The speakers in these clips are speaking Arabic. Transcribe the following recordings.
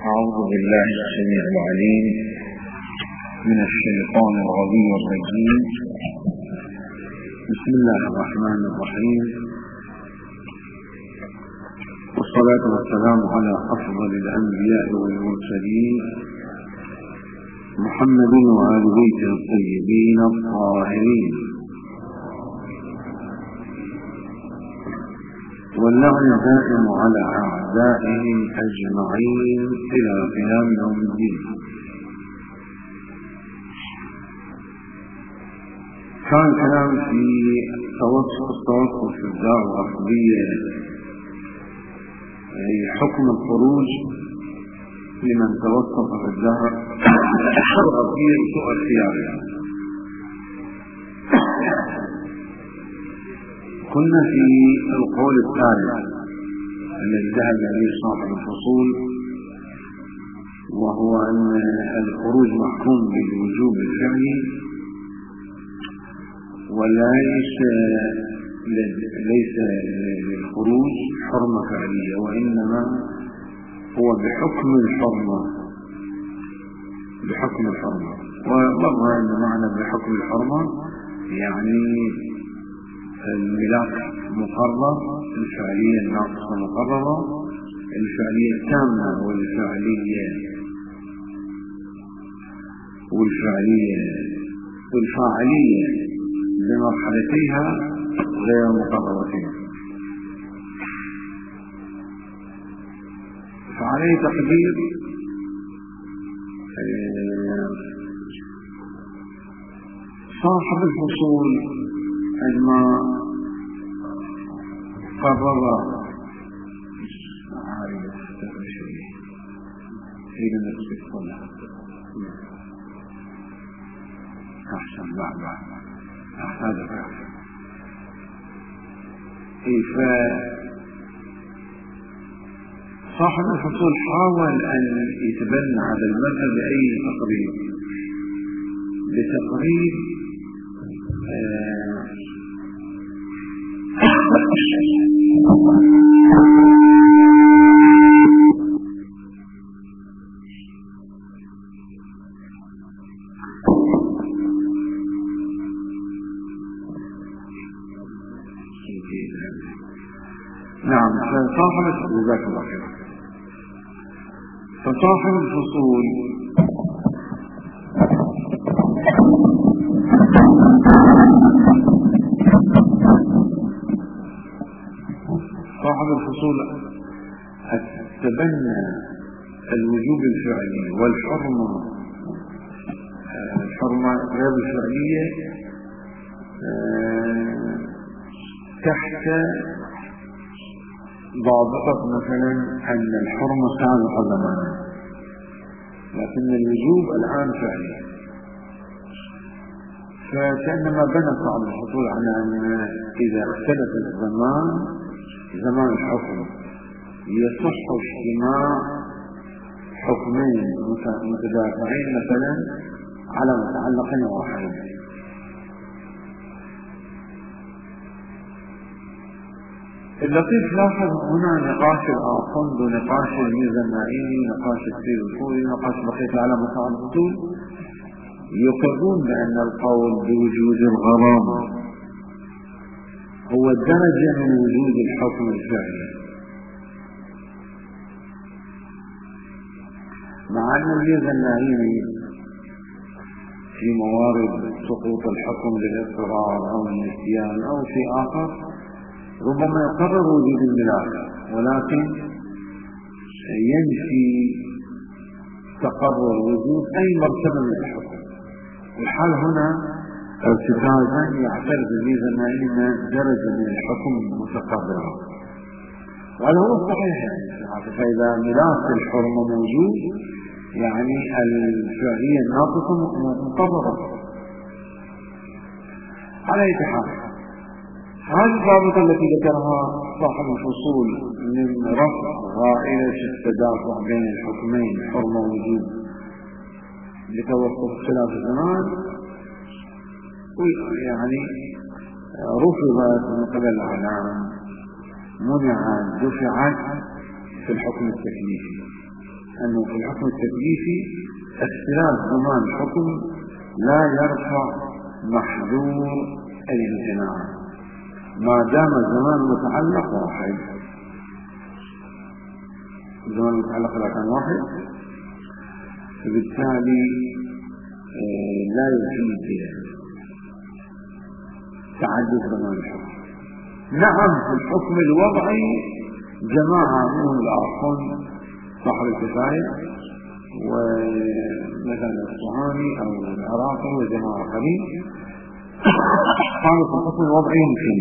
أعوذ بالله السميع العليم من الشيطان الغوي الرجيم. بسم الله الرحمن الرحيم، والصلاة والسلام على أفضل الأنبياء والمرسلين محمد وآل بيته الطيبين الطاهرين، واللعن دائم على أعدائهم أجمعين إلى قيام يوم الدين. كان كلام في التوقف في الدار الأصلية، حكم الخروج لمن توقف في الدار الأصلية سوء اختياره. كنا في القول الثالث الذي ذهب إليه صاحب الفصول، وهو أن الخروج محكوم بالوجوب الفعلي، وليس للخروج حرمة فعلية، وإنما هو بحكم الحرمة. ومر أن معنى بحكم الحرمة يعني الملاك مقرر، الفعلية الناقصة مقررة، الفعلية التامة والفاعلية بمرحلتيها غير مقررتين. فعليه تقدير صاحب الفصول عندما قرر صاحب الفصول حاول أن يتبنى هذا المذهب بأي بتقريب نعم. فصاحب الفصول تبنى الوجوب الفعلي والحرمة غير الفعلية تحت ضابطة مثلا أن الحرمة سابقة زمانا، لكن الوجوب الآن فعلي. فكأنما بنى صاحب الفصول على أن إذا اختلف زمان الحكم يصح اجتماع حكمين متدافعين مثلا على متعلقين واحد. اللطيف لاحظ هنا نقاش الآخند ونقاش الميزانائي، نقاش السير الفوري، نقاش بقية العلامة صاحب الفصول يقرون بأن القول بوجود الغرامة هو درجة من وجود الحكم الفعلي، مع أن الميزانائي في موارد سقوط الحكم للاضطرار أو النسيان أو شيء آخر ربما يقرر وجود الملاك، ولكن ينفي تقرر وجود أي مرتبة من الحكم. الحال هنا ارتكازا يعترف الميزانائي أن درجة من الحكم متقررة، وهذا هو الصحيح. فإذا ملاك الحرمة موجود يعني الفعلية الناقصة مقررة. على أي حال، هذه الضابطة التي ذكرها صاحب الفصول من رفع غائلة التدافع بين الحكمين حرمة ووجوب لتوقف خلاف الزمان، يعني رفضت من قبل الإعلام، منعت، دفعت في الحكم التكليفي. أنه في الحكم التكليفي اختلاف زمان الحكم لا يرفع محذور الامتناع ما دام الزمان متعلق واحد. الزمان المتعلق لا كان واحد، فبالتالي لا يفيد تعدد زمان الحكم. نعم في الحكم الوضعي جماعة منهم الآخرون صاحب الكفاية ومثلا الصهامي أو العراقي وجماعة قليل قالوا في الحكم الوضعي يمكن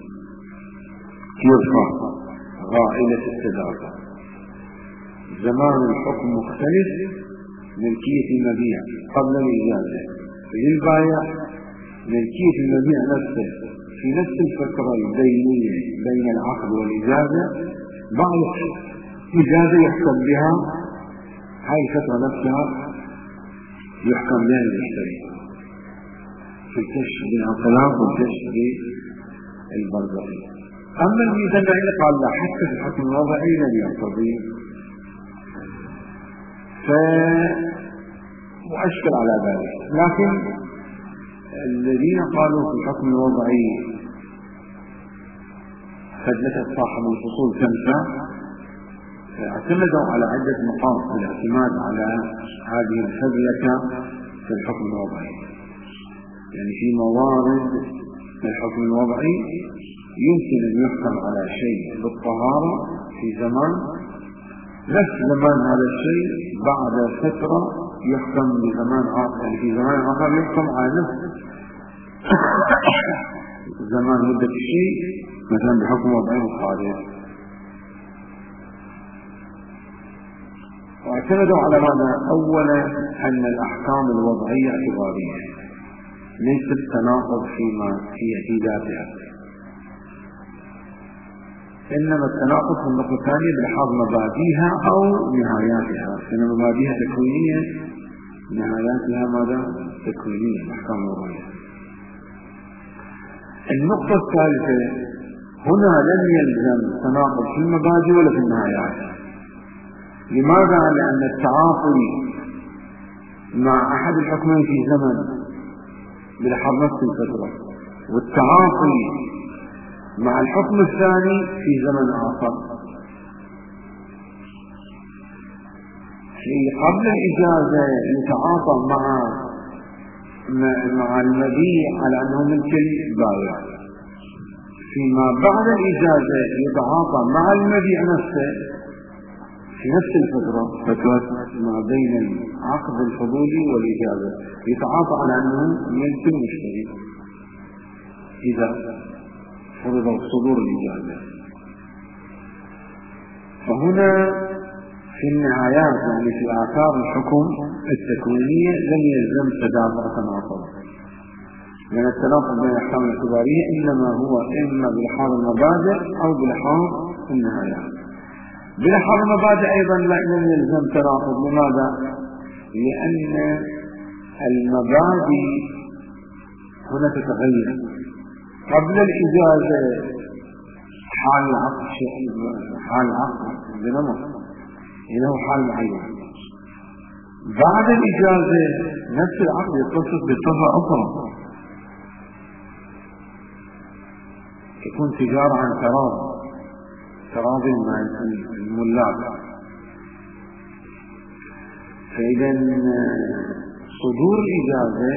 يرفع غائلة التدافع. زمان الحكم مختلف، ملكية المبيع قبل الإجازة للبائع، ملكية المبيع نفسه في نفس الفترة البينية بين العقد والإجازة، بعد إجازة يحكم بها هاي الفترة نفسها يحكم بها المشتري في الكشف بالانطلاق والكشف بالبرزخي. أما الميزان قال لا، حتى في الحكم الوضعي لن يقتضي، فمؤشر على ذلك. لكن الذين قالوا في الحكم الوضعي فجلت صاحب الفصول خمسة اعتمدوا على عدة نقاط في الاعتماد على هذه الفجلة في الحكم الوضعي. يعني في موارد في الحكم الوضعي يمكن أن يحكم على شيء بالطهارة في زمان، نفس زمان هذا الشيء بعد فترة يحكم بزمان آخر، يعني في زمان آخر يحكم على نفس زمان مدة الشيء مثلا بحكم وضعي مخالف. واعتمدوا على ماذا؟ أولا أن الأحكام الوضعية اعتبارية ليست تناقض في ذاتها، إنما التناقض في النقطة الثانية بلحاظ مبادئها أو نهاياتها، فإن مبادئها تكوينية، نهاياتها ماذا؟ تكوينية، الأحكام الوضعية. النقطة الثالثة، هنا لم يلزم تناقض في المبادئ ولا في النهايات. لماذا؟ لأن التعاطي مع أحد الحكمين في زمن بلحاظ نفس الفترة، والتعاطي مع الحكم الثاني في زمن آخر. في قبل الإجازة يتعاطى مع المبيع على أنه ملك البائع، فيما بعد الإجازة يتعاطى مع المبيع نفسه في نفس الفترة، فترة ما بين العقد الفضولي والإجازة، يتعاطى على أنه ملك المشتري إذا فرض صدور الإجازة. فهنا في النهايات يعني في آثار الحكم التكوينية لم يلزم تدافع تناقض، لأن التناقض بين الأحكام الاعتبارية إنما هو إما بلحاظ المبادئ أو بلحاظ النهايات. بلحاظ المبادئ أيضا لم يلزم تناقض. لماذا؟ لأن المبادئ هنا تتغير. قبل الإجازة حال العقد بنمط له حال معين، بعد الإجازة نفس العقد يتصف بصفة أخرى، تكون تجارة عن تراضي مع الملاك. فإذا صدور الإجازة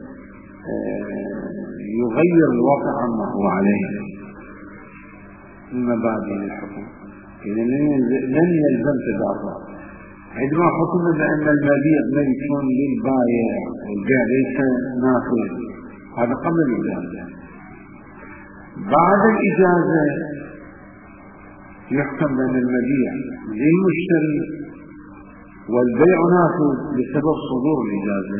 يغير الواقع عما هو عليه من مبادئ الحكم. إذا لن يلزم تدافع. عندما حكمنا بأن المبيع ملك للبائع والبيع ليس نافذ، هذا قبل الإجازة. بعد الإجازة يحكم بأن المبيع للمشتري والبيع نافذ بسبب صدور الإجازة.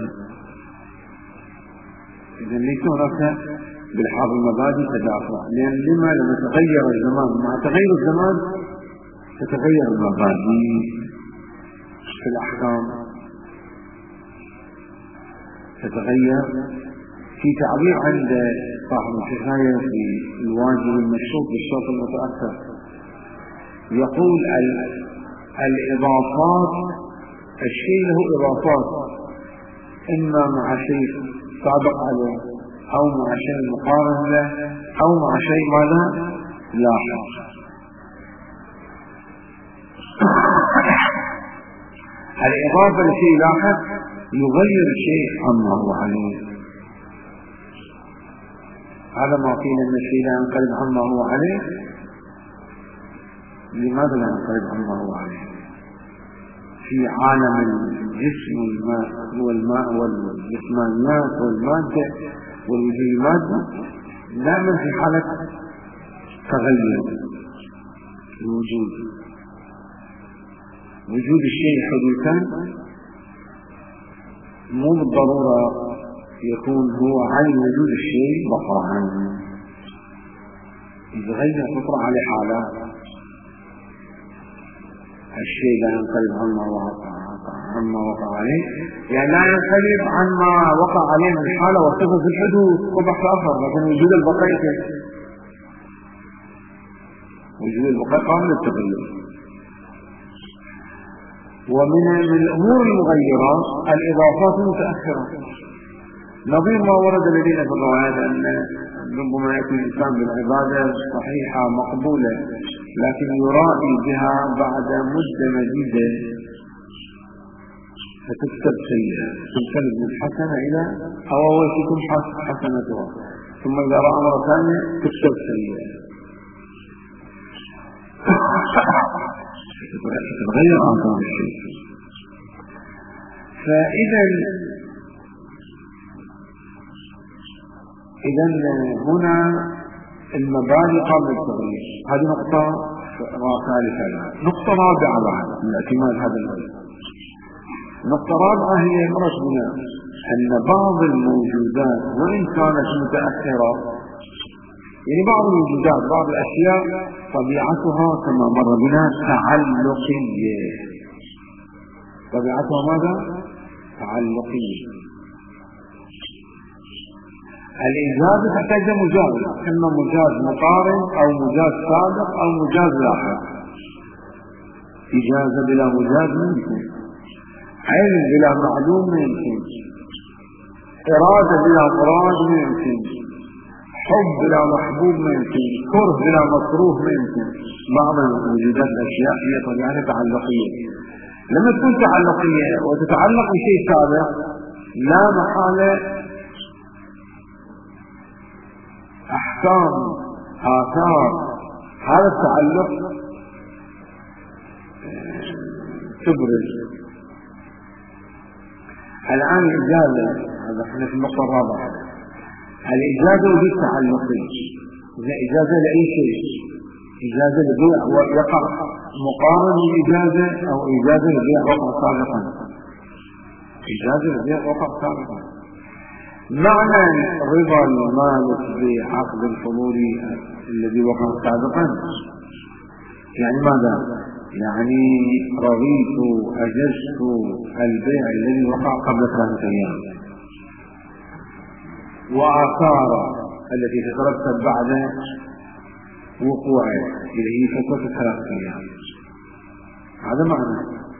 إذا ليس هناك بلحاظ المبادئ تدافع، لأن لما تغير الزمان، مع تغير الزمان تتغير المبادئ في الأحكام، تتغير. في تعبير عند صاحب الكفاية في الواجب المشروط بالشرط المتأخر يقول الإضافات الشيء له إضافات، إما مع شيء سابق عليه أو مع شيء مقارن له أو مع شيء ماذا لاحق. الإضافة لشيء لاحق يغير الشيء عما هو عليه. هذا ما قيل أن الشيء لا ينقلب عما هو عليه. لماذا لا ينقلب عما هو عليه؟ في عالم الجسم والماء والجسمانيات والمادة والوجود المادة دائما في حالة تغير الوجود. وجود الشيء حدوثا مو بالضرورة يكون هو عن وجود الشيء بقاء، يتغير تطرح عليه حالات. الشيء لا ينقلب عما وقع عليه، يعني لا ينقلب عما وقع عليه من حالة وصفه في الحدوث وبحث آخر، لكن وجود البقاء وجود البقاء قابل للتغير. ومن الأمور المغيرات الإضافات المتأخرة، نظير ما ورد لدينا في الروايات أن ربما يكون الإنسان بالعبادة صحيحة مقبولة لكن يرائي بها بعد مدة مديدة فتكتب سيئة، تنقلب من حسنة إلى أول تكون حسنتها، ثم إذا رأى مرة ثانية تكتب سيئة، تتغير آثار الشيء. فإذا هنا المبادئ قبل التغيير، هذه نقطة ثالثة. نقطة رابعة بعد من اعتماد هذا الأمر. نقطة رابعة هي مرت بنا أن بعض الموجودات وإن كانت متأخرة، يعني بعض الموجودات بعض الأشياء طبيعتها كما مر بنا تعلقية. طبيعتها ماذا؟ تعلقية. الإيجاز تحتاج مجاز، إما مجاز مقارن أو مجاز سابق أو مجاز لاحق. إجازة بلا مجاز ما يمكن، علم بلا معلوم ما يمكن، إرادة بلا مراد ما يمكن، حب بلا محبوب ما يمكن، كره بلا مكروه ما يمكن. بعض الوجودات الأشياء هي طبيعة تعلقية. لما تكون تعلقية وتتعلق بشيء سابق لا محالة أحكام آثار هذا التعلق تبرز. الآن الإجازة، هذا احنا في النقطة الرابعة، الإجازة وجود تعلقي. إذا إجازة لأي شيء، إجازة لبيع ويقع مقارن للإجازة أو إجازة لبيع وقع سابقا، إجازة لبيع وقع سابقا. معنى رضا المالك بعقد الحضور الذي وقع سابقا يعني ماذا؟ يعني رضيت أجزت البيع الذي وقع قبل 3 أيام، وآثار التي تترتب بعد وقوعه اللي هي فترة 3 أيام. هذا معنى.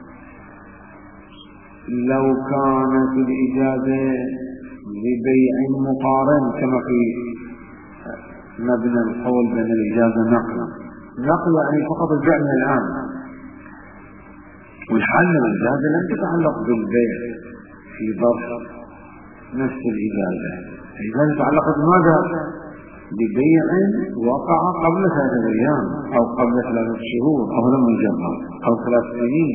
لو كانت الإجازة لبيع مقارن كما في مبنى القول بين الإجازة نقل يعني فقط البيع من الآن، والحال الإجازة لم تتعلق بالبيع في ظرف نفس الإجازة. الإجازة تعلقت بماذا؟ ببيع وقع قبل 3 أيام أو قبل 3 شهور أو لم يجمع أو 3 سنين.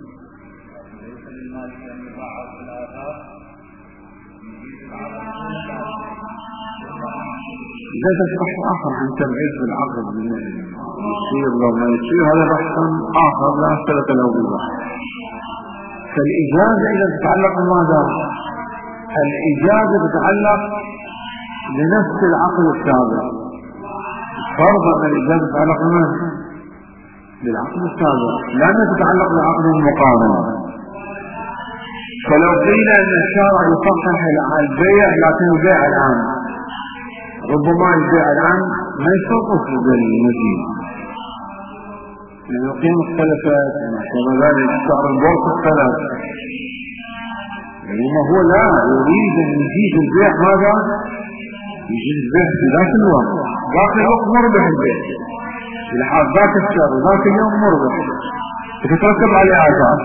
لا تشرح آخر عن تبعيد العقد يصير لو ما يصير، هذا بحث آخر لا أسئلة له بالبحث. فالإجازة إذا تتعلق بماذا؟ الإجازة تتعلق بنفس العقد السابق. فرض أن الإجازة تتعلق بماذا؟ بالعقد السابق، لأنها تتعلق بعقد المقارنة. فلو قيل أن الشارع يصحح البيع لكن البيع الآن، ربما البيع الآن ما يستوقف بالمزيد، لأن القيمة اختلفت، كما ذلك سعر البورصة اختلف. لأنه هو لا يريد أن يجيب البيع ماذا؟ يجيب البيع في ذاك الوقت، ذاك الوقت مربح البيع لحال ذاك السعر وذاك اليوم مربح، تترتب عليه آثار.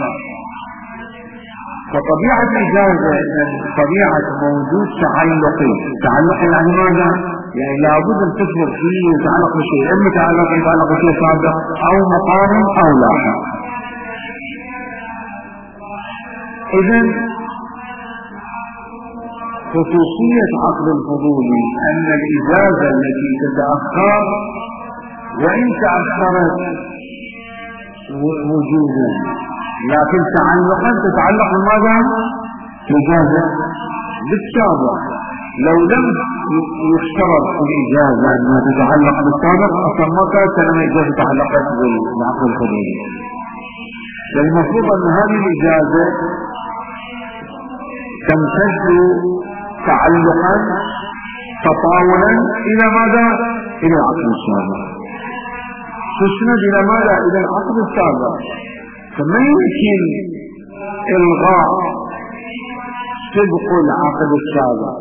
فطبيعة الإجازة طبيعة موجود تعلقي. تعلق يعني ماذا؟ يعني لابد أن تثبت فيه يتعلق بشيء، إما يتعلق بشيء سابق أو مقارن أو لاحق. إذن خصوصية عقد الفضول أن الإجازة التي تتأخر وإن تأخرت وجودا لكن تعلقا تتعلق بماذا؟ إجازة بالسابق. لو لم يشترط الإجازة أنها تتعلق بالسابق أصلا ما كانت لما إجازة تعلقت بالعقد الفضولي. فالمفروض أن هذه الإجازة تمتد تعلقا تطاولا إلى ماذا؟ إلى العقد السابق. تسند إلى ماذا؟ إلى العقد السابق. فما يمكن إلغاء سبق العقد السابق.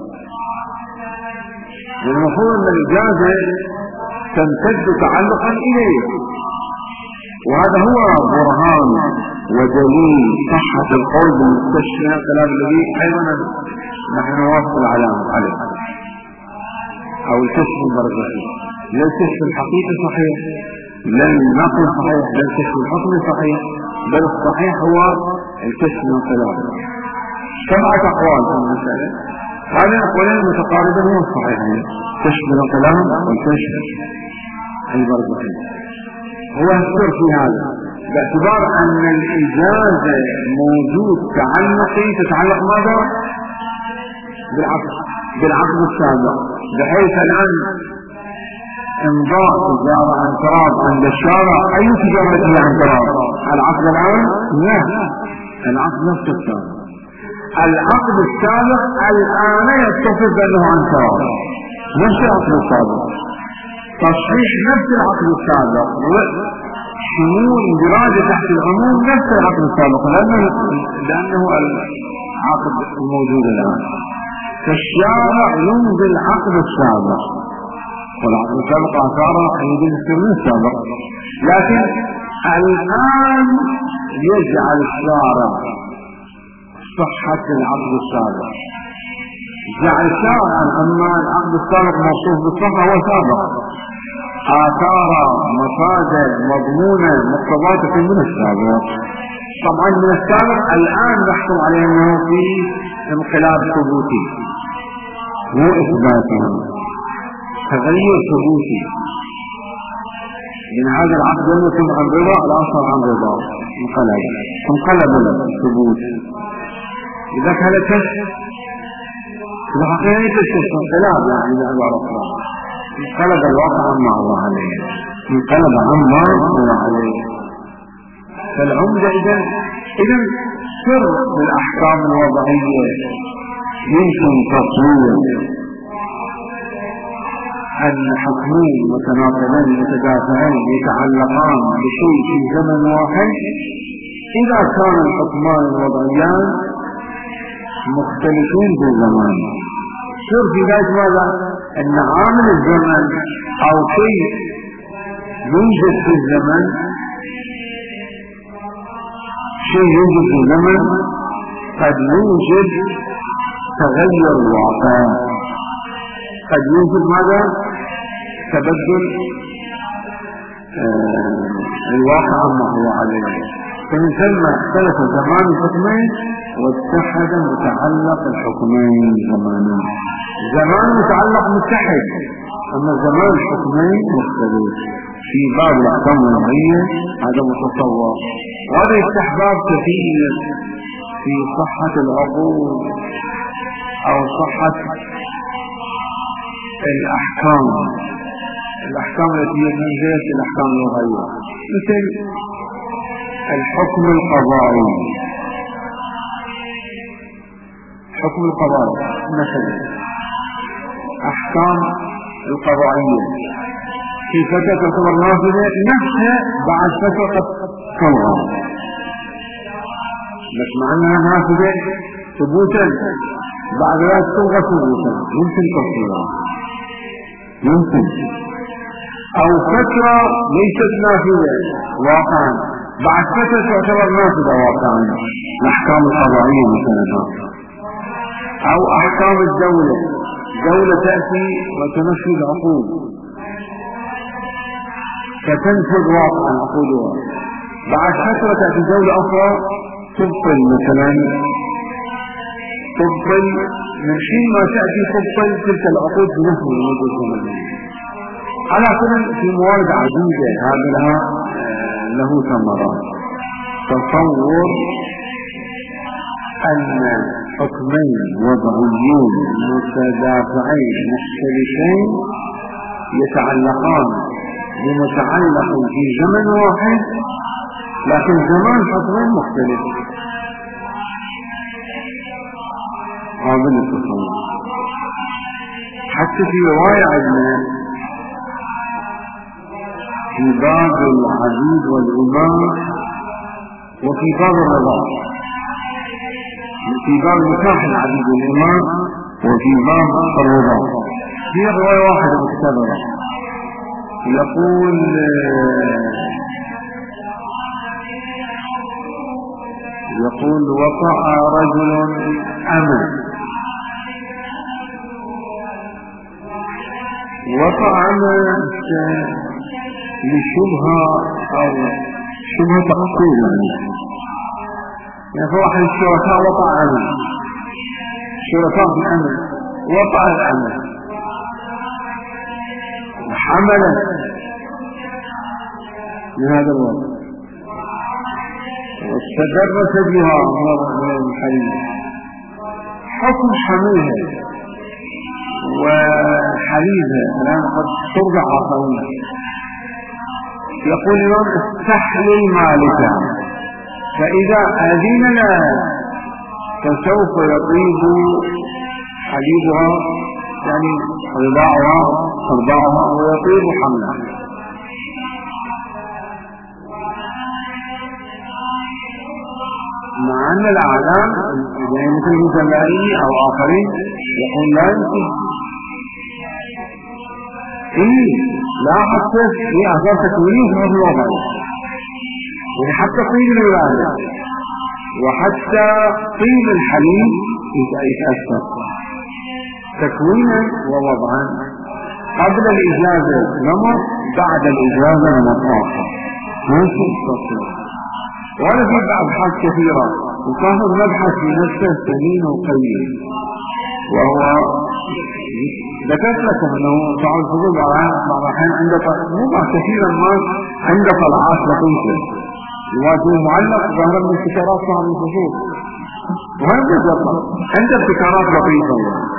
المفروض أن الإجازة تمتد تعلقا إليه، وهذا هو برهان ودليل صحة القول بالمستشفى كلام الذي أيضا نحن نوافق العلامة عليه، أو الكشف البرزخي. لا الكشف الحقيقي صحيح، لا النقل صحيح، لا الكشف الحكمي صحيح، بل الصحيح هو الكشف من الكلام. 7 أقوال في المسألة، هذه الأقوالين متقاربة هو الصحيحين، كشف من الكلام والكشف البرزخي. هو السر في هذا باعتبار أن الإجازة موجود تعلقي تتعلق ماذا؟ بالعقد السابق، بحيث الآن امضاء تجارة عن تراب عند الشارع، أي تجارة هي عن تراب؟ العقد الآن؟ لا، العقد نفس السابق. العقد السابق الآن يتصف بأنه عن تراب، نفس العقد السابق، تصحيح نفس العقد السابق، شمول اندراجه تحت العموم نفس العقد السابق، لأنه العقد الموجود الآن. فالشارع يمضي العقد السابق، والعقد السابق آثاره يمضي من السابق، لكن الآن يجعل الشارع صحة العقد السابق، جعل شارعا أما العقد السابق موصوف بالصحة هو سابق، آثار مصادر مضمونة مقتضاة من السابق. طبعا من السابق الآن نحكم عليه أنه في انقلاب ثبوتي مو إثباتي، تغير ثبوتي، لأن هذا العقد لم يكن عن رضا، الآخر عن رضا، انقلب الثبوت. إذا كان كشف في الحقيقة كشف انقلاب، يعني بعبارة أخرى انقلب الواقع عما هو عليه، انقلب عما هو عليه. فالعمدة إذن سر الأحكام الوضعية يمكن تصوير أن حكمين متناقضين متدافعين يتعلقان بشيء في زمن واحد إذا كان الحكمان الوضعيان مختلفين في الزمان. سر في ذلك ماذا؟ أن عامل الزمن أو شيء يوجد في الزمن، شيء يوجد في الزمن قد يوجد تغير الواقع، قد يوجد ماذا؟ تبدل الواقع ما هو عليه. فمن ثم اختلف زمان الحكمين واتحد متعلق الحكمين زمانا. زمان متعلق متحد، أما زمان الحكمين مختلف. في باب الأحكام الوضعية هذا متصور، وهذا يفتح باب كثير في صحة العقول أو صحة الأحكام التي ينزلت الأحكام الوضعية، مثل الحكم القضائي. حكم القضائي مثلا أحكام القضائية في فترة تعتبر نافذة نفسها بعد فترة قد تلغى، بس مع أنها نافذة ثبوتا بعد ذلك تلغى ثبوتا، يمكن تصويرها، يمكن. أو فترة ليست نافذة واقعا بعد فترة تعتبر نافذة واقعا، الأحكام القضائية مثلا، أو أحكام الدولة، دولة تأتي وتنفذ عقود فتنفذ واقعا عقودها، بعد فترة تأتي دولة أخرى تبطل، مثلا تبطل من حين ما تأتي تبطل تلك العقود بنفس المدة الزمنية. على كل في موارد عديدة هذا له ثمرات. تصور أن حكمين وضعيين متدافعين مختلفين يتعلقان بمتعلق في زمن واحد، لكن زمان حكمين مختلف، قابل للتصور. حتى في رواية عندنا في باب العبيد والإمام وفي باب الرضاع، في باب نكاح العبيد والإمام وفي باب الرضاع، في رواية واحدة مكتبة يقول وقع رجل أمة، وقع أمة لشبهة أو شبهة تقصير، يعني فواحد الشركاء وقع أمة، شركاء في الأمة وقع الأمة وحملت من هذا الوضع واستدرت بها من الحريم، حكم حملها وحليبها الآن قد ترضع آخرون. يقول الإمام استحلل مالكا، فإذا أذن لها فسوف يطيب حليبها، يعني رضاعها ويطيب حملها. مع أن الأعلام يعني مثل الجماعي أو آخرين يقول لا يمكن، لا حتى في أعضاء تكوينه في هذا الوضع، وحتى طيب الولادة وحتى طيب الحليب يتأثر تكوينا ووضعا، قبل الإجازة نمط، بعد الإجازة نمط آخر، ممكن تصير. وأنا في أبحاث كثيرة وصاحب مبحث في نفسه ثمين وقوي، وهو ذكرت لكم أنه صعب الفضول بعض الأحيان عند كثيرا ما عند طلعات لطيفة يواجه معلق ظهر من ابتكارات صعب الفضول، وهذا بالضبط عند ابتكارات لطيفة.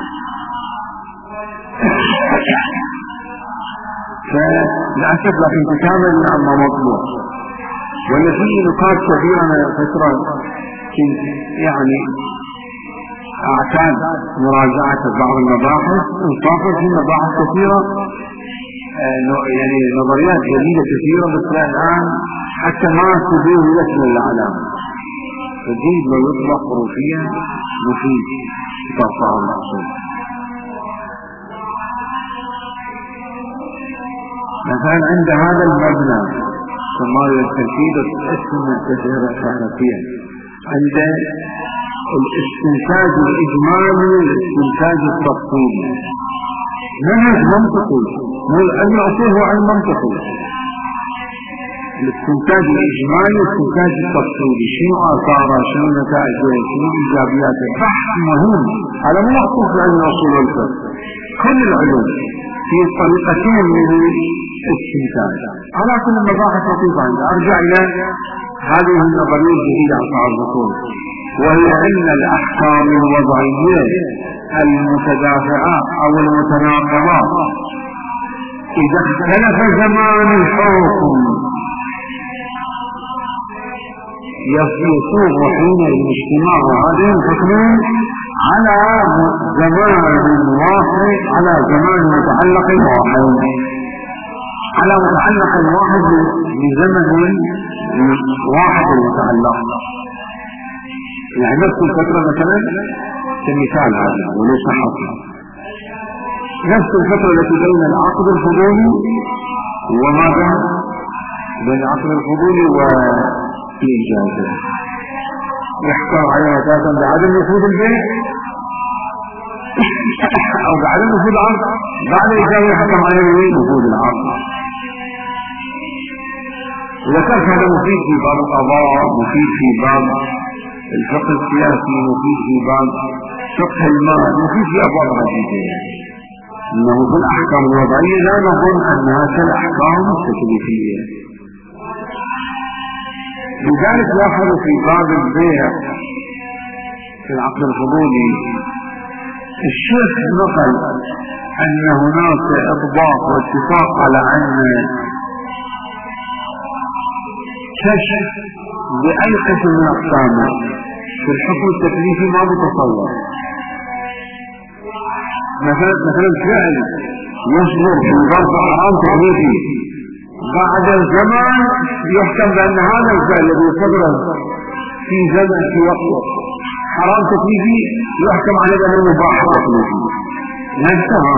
فللأسف لكن كتابة عما مطلوب، ولا في نقاط كثيرة من فترة يعني أعتاد مراجعة بعض المباحث، انصافا في مباحث كثيرة يعني نظريات جديدة كثيرة، بس الآن حتى ما تبيه لك من العلامة فجيد ما يطلق حروفيا مفيد ترفع المقصود. مثلا عند هذا المبنى سماه التركيب اسم التجربة الشهرية، عند الاستنتاج الإجمالي والاستنتاج التفصيلي، منهج منطقي، علم الأصول هو علم منطقي. الاستنتاج الإجمالي والاستنتاج التفصيلي، شنو آثاره، شنو نتائجه، شنو إيجابياته، بحث مهم. هذا مو مخصوص بعلم الأصول والفقه، كل العلوم في طريقتين من الاستنتاج. على كل المباحث لطيفة عندي. أرجع إلى هذه النظرية الجديدة عن صعب الأصول، وهي أن الأحكام الوضعية المتدافعة أو المتناقضات إذا اختلف زمان الحكم يصوغ حين الاجتماع هذين الحكمين على زمان واحد، على زمان متعلق واحد. على متعلق واحد بزمن واحد المتعلق. يعني نفس الفترة مثلا كمثال هذا وليس حصر، نفس الفترة التي بين العقد الفضولي وماذا بين العقد الفضولي والإجازة يحكم عليها أساسا بعدم نفوذ البيع أو بعدم نفوذ العقد، بعد الإجازة يحكم عليه نفوذ العقد. وذكرت هذا مفيد في باب القضاء، مفيد في باب الفقه السياسي، مفيد في باب فقه المال، مفيد في أبواب عديدة. إنه في الأحكام الوضعية لا نظن أنها كالأحكام التكليفية. لذلك لاحظ في باب البيع في العقد الفضولي الشيخ نقل أن هناك إطباق واتفاق على أن كشف بأي قسم من أقسامه في الحكم التكليفي ما متصور. مثلا فعل يصدر في ظرف حرام تكليفي بعد الزمان يحكم بأن هذا الفعل الذي صدر في زمن في وقت حرام تكليفي يحكم عليه بأنه مباح تكليفي. نفسها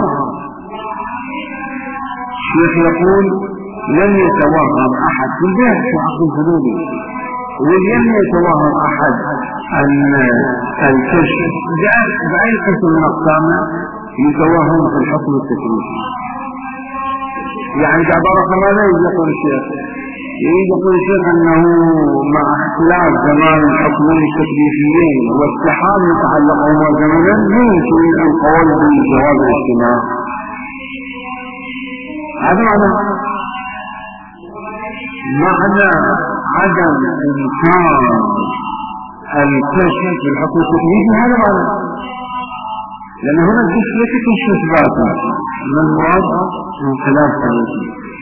الشيخ يقول لم يتوهم أحد في البيع في عقد الفضولي، ولم يتوهم أحد أن الكشف بأي قسم من أقسامه يتوهم في الحكم التكليفي. يعني بعبارة ماذا يقول الشيخ؟ يقول الشيخ أنه مع اختلاف زمان الحكمين التكليفيين واتحاد يتعلقهما زمنا يمكن القول بجواز الاجتماع. هذا معنى عدم إمكان الكشف في الحكم التكليفي. هذا معنى، لأن هنا الكشف ليس كشف إثباتا من المراد من خلاف ثلاثي.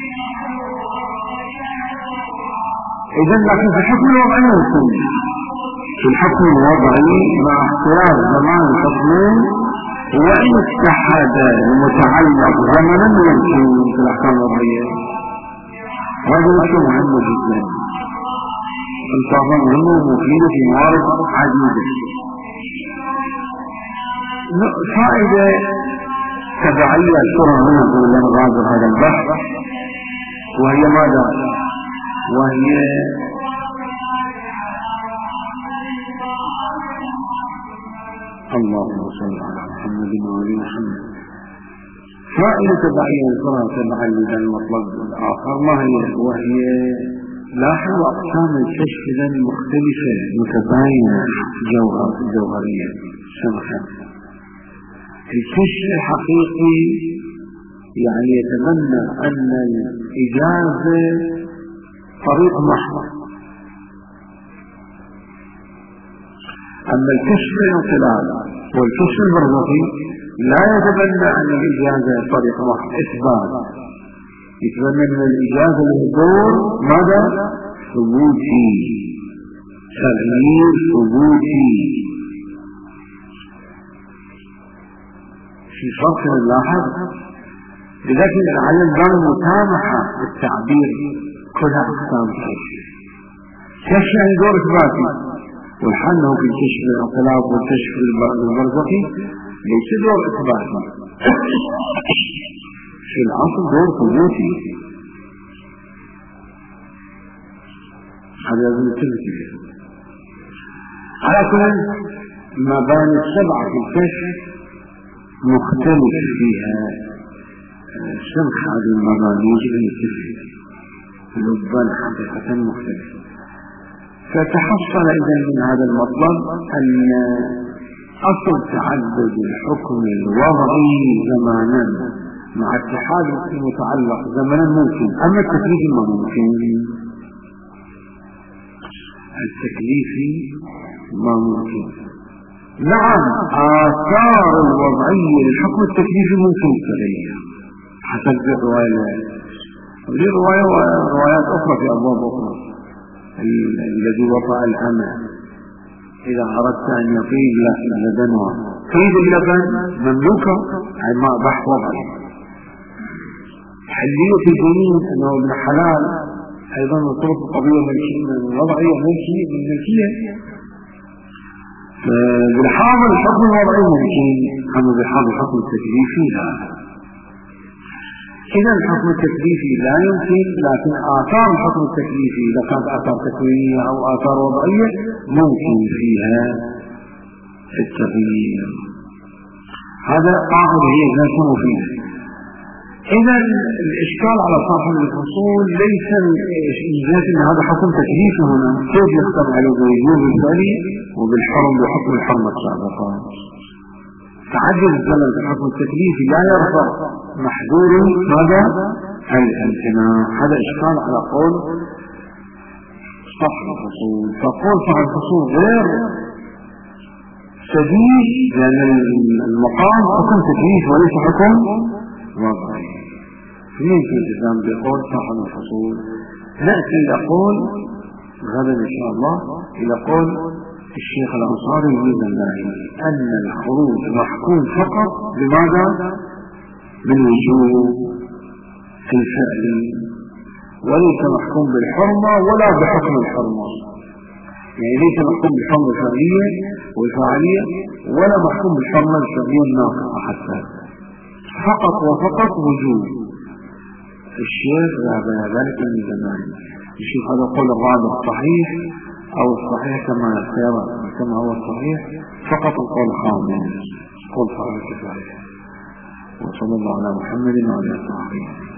إذن لكن في الحكم الوضعي يمكن، في الحكم الوضعي مع اختلاف زمان الحكمين وإن اتحد المتعلق زمنا يمكن في الأحكام الوضعية. هذا شيء مهم جدا، الفهم مهم ومفيد في موارد عديدة. فائدة تبعية أشكرها هنا قبل أن نغادر هذا البحث، وهي ماذا؟ وهي اللهم صل على محمد وآل محمد. فائدة تبعية أشكرها تبعا لذا المطلب الآخر ما هي؟ وهي لاحظ أقسام الكشف إذن مختلفة متباينة جوهرية شمخة. الكشف الحقيقي يعني يتمنى أن الإجازة طريق محضر، أما الكشف الانقلاب والكشف البرزخي لا يتمنى أن الإجازة طريق محضر إثبات، يتمنى أن الإجازة للدور ماذا؟ ثبوتي، تغيير ثبوتي. في فرق نلاحظ لذلك نتعلم باب المسامحة بالتعبير كلها أقسام كشف يعني دور إثباتي، والحال له في الكشف الانقلاب والكشف البرزخي ليس دور إثباتي، في الأصل دور ثبوتي. هذا لازم نتفق على كل مباني السبعة في الكشف مختلف فيها شرح هذه المباني يجب أن يتفق الأبان حقيقة مختلفة. فتحصل إذن من هذا المطلب أن أصل تعدد الحكم الوضعي زمانا مع اتحاد المتعلق زمنا ممكن، أما التكليف ما ممكن. التكليفي ما ممكن. نعم آثار الوضعية للحكم التكليفي ممكن تغير حسب الرواية، ولي رواية وروايات أخرى في أبواب أخرى. الذي وطأ الأمة إذا أردت أن يطيب لبنها طيب اللبن مملوكة أي ما بحث وضعي. حلية الجنين أنه ابن حلال أيضا مرتبط بقضية وضعية ملكية. بالحاضر الحكم الوضعي ممكن، أما بالحاضر الحكم التكليفي لا. إذا الحكم التكليفي لا يمكن، لكن آثار الحكم التكليفي إذا كانت آثار تكوينية أو آثار وضعية ممكن فيها التغيير. هذا قاعدة هي ذات مفيدة. إذا الإشكال على صاحب الفصول ليس إيجاد أن هذا حكم تكليفي هنا، كيف يختار عليه بالوجوب الفعلي وبالحرم بحكم الحرمة السابقة. تعدد الزمن في الحكم التكليفي لا يرفع محظور هذا الامتناع. هذا إشكال على قول صاحب الفصول. فقول صاحب الفصول غير سديد لأن المقام حكم تكليفي وليس حكم وضعي. يمكن الإسلام بقول صاحب الفصول. نأتي إلى قول غدا إن شاء الله إلى قول الشيخ الأنصاري بإذن الله أن الخروج محكوم فقط بماذا؟ بالوجوب الفعل، وليس محكوم بالحرمة ولا بحكم الحرمة. يعني ليس محكوم بالحرمة الفعلية والفاعلية ولا محكوم بالحرمة الفعلية الناقصة حتى، فقط وفقط وجوب. الشيخ ذهب إلى ذلك من زمان. الشيخ هذا قول الرابع الصحيح أو الصحيح كما هو الصحيح، فقط القول خامس قول صحيح الكفاية. وصلى الله على محمد وعلى آله وصحبه.